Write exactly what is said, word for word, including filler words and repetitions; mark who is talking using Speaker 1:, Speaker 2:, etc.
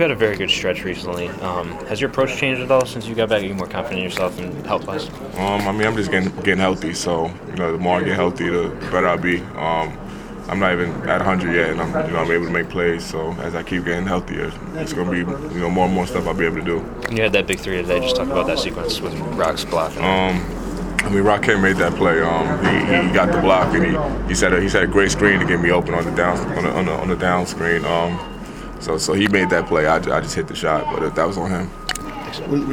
Speaker 1: had a very good stretch recently. Um, has your approach changed at all since you got back? Are you more confident in yourself and health-wise?
Speaker 2: Um, I mean, I'm just getting getting healthy. So you know, the more I get healthy, the better I'll be. Um, I'm not even at one hundred yet, and I'm you know I'm able to make plays. So as I keep getting healthier, it's going to be you know more and more stuff I'll be able to do.
Speaker 1: You had that big three today. Just talk about that sequence with Rock's block.
Speaker 2: Um, I mean, Rakim made that play. Um, he, he got the block, and he he set a, he set a great screen to get me open on the down on the on the, on the down screen. Um, so so he made that play. I, I just hit the shot, but that was on him.